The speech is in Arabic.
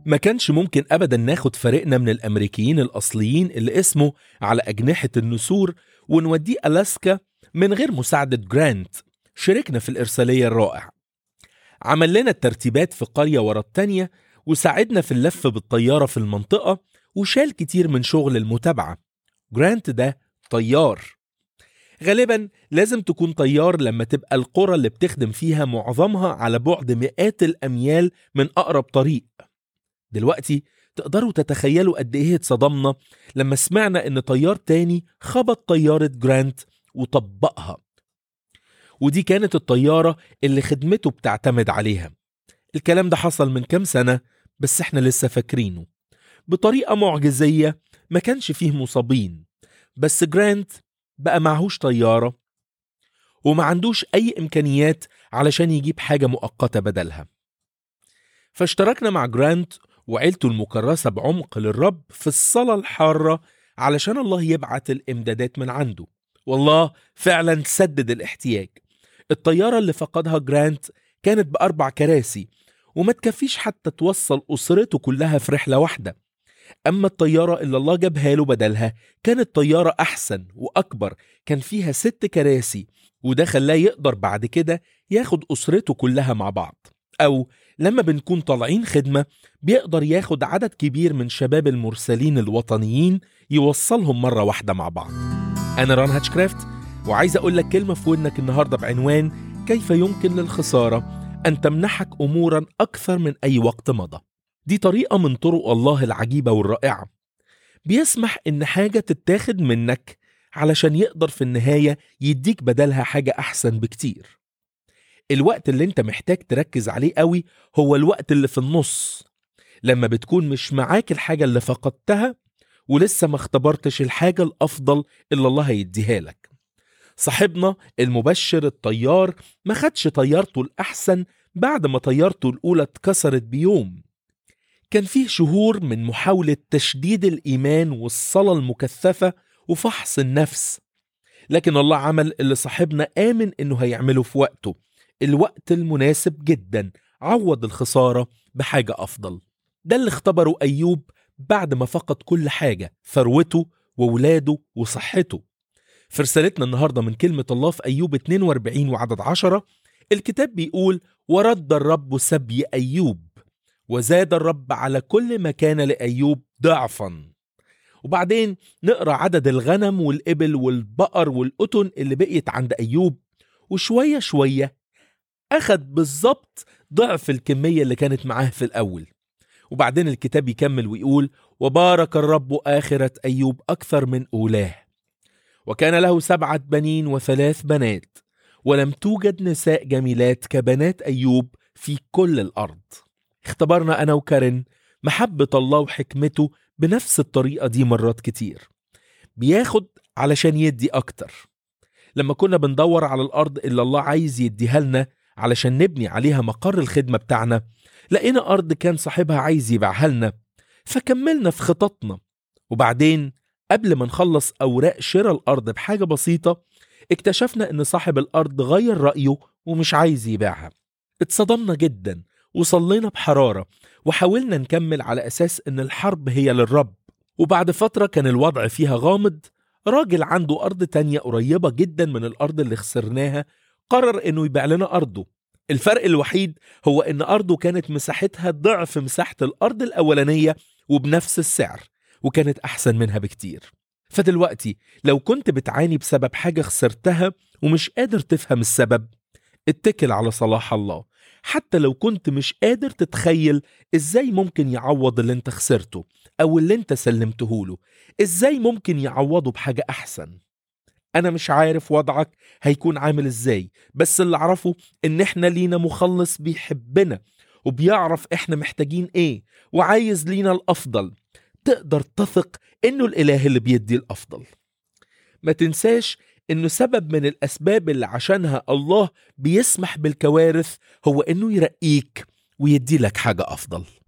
ما كانش ممكن أبدا ناخد فريقنا من الأمريكيين الأصليين اللي اسمه على أجنحة النسور ونوديه ألاسكا من غير مساعدة جرانت شاركنا في الإرسالية الرائع. عمل لنا الترتيبات في قرية ورا التانية وساعدنا في اللف بالطيارة في المنطقة وشال كتير من شغل المتابعة. جرانت ده طيار. غالبا لازم تكون طيار لما تبقى القرى اللي بتخدم فيها معظمها على بعد مئات الأميال من أقرب طريق. دلوقتي تقدروا تتخيلوا قد ايه اتصدمنا لما سمعنا ان طيار تاني خبط طيارة جرانت وطبقها، ودي كانت الطيارة اللي خدمته بتعتمد عليها. الكلام ده حصل من كام سنة بس احنا لسه فاكرينه. بطريقة معجزية ما كانش فيه مصابين، بس جرانت بقى معهوش طيارة وما عندوش اي امكانيات علشان يجيب حاجة مؤقتة بدلها. فاشتركنا مع جرانت وعيلته المكرسة بعمق للرب في الصلاة الحارة علشان الله يبعت الإمدادات من عنده، والله فعلا سدد الاحتياج. الطيارة اللي فقدها جرانت كانت ب4 كراسي وما تكفيش حتى توصل أسرته كلها في رحلة واحدة. أما الطيارة اللي الله جابها له بدلها كانت طيارة أحسن وأكبر، كان فيها 6 كراسي، وده خلاه يقدر بعد كده ياخد أسرته كلها مع بعض. أو لما بنكون طالعين خدمة بيقدر ياخد عدد كبير من شباب المرسلين الوطنيين يوصلهم مرة واحدة مع بعض. أنا ران هاتشكرافت، وعايز أقول لك كلمة في ودنك النهاردة بعنوان كيف يمكن للخسارة أن تمنحك أمورا أكثر من أي وقت مضى. دي طريقة من طرق الله العجيبة والرائعة. بيسمح إن حاجة تتاخد منك علشان يقدر في النهاية يديك بدلها حاجة أحسن بكتير. الوقت اللي انت محتاج تركز عليه قوي هو الوقت اللي في النص، لما بتكون مش معاك الحاجة اللي فقدتها ولسه ما اختبرتش الحاجة الأفضل اللي الله هيديها لك. صاحبنا المبشر الطيار ما خدش طيارته الأحسن بعد ما طيارته الأولى اتكسرت بيوم. كان فيه شهور من محاولة تشديد الإيمان والصلاة المكثفة وفحص النفس، لكن الله عمل اللي صاحبنا آمن إنه هيعمله في وقته، الوقت المناسب جدا، عوض الخسارة بحاجة أفضل. ده اللي اختبره أيوب بعد ما فقد كل حاجة، ثروته وولاده وصحته. في رسالتنا النهاردة من كلمة الله في أيوب 42 وعدد 10 الكتاب بيقول: ورد الرب سبي أيوب وزاد الرب على كل ما كان لأيوب ضعفا. وبعدين نقرأ عدد الغنم والإبل والبقر والقطن اللي بقيت عند أيوب، وشوية شوية أخد بالظبط ضعف الكمية اللي كانت معاه في الأول. وبعدين الكتاب يكمل ويقول: وبارك الرب آخرة أيوب أكثر من أولاه، وكان له 7 بنين و3 بنات، ولم توجد نساء جميلات كبنات أيوب في كل الأرض. اختبرنا أنا وكارين محبة الله وحكمته بنفس الطريقة دي مرات كتير. بياخد علشان يدي أكتر. لما كنا بندور على الأرض اللي الله عايز يديها لنا علشان نبني عليها مقر الخدمة بتاعنا، لقينا أرض كان صاحبها عايز يبيعها لنا، فكملنا في خططنا. وبعدين قبل ما نخلص أوراق شراء الأرض بحاجة بسيطة اكتشفنا إن صاحب الأرض غير رأيه ومش عايز يبيعها. اتصدمنا جدا وصلينا بحرارة وحاولنا نكمل على أساس إن الحرب هي للرب. وبعد فترة كان الوضع فيها غامض. راجل عنده أرض تانية قريبة جدا من الأرض اللي خسرناها قرر إنه يبيع لنا أرضه. الفرق الوحيد هو إن أرضه كانت مساحتها ضعف مساحة الأرض الأولانية وبنفس السعر، وكانت أحسن منها بكتير. فدلوقتي لو كنت بتعاني بسبب حاجة خسرتها ومش قادر تفهم السبب، اتكل على صلاح الله. حتى لو كنت مش قادر تتخيل إزاي ممكن يعوض اللي انت خسرته أو اللي انت سلمته له، إزاي ممكن يعوضه بحاجة أحسن. أنا مش عارف وضعك هيكون عامل إزاي، بس اللي أعرفه إن إحنا لينا مخلص بيحبنا وبيعرف إحنا محتاجين إيه وعايز لينا الأفضل. تقدر تثق إنه الإله اللي بيدي الأفضل. ما تنساش إنه سبب من الأسباب اللي عشانها الله بيسمح بالكوارث هو إنه يرقيك ويدي لك حاجة أفضل.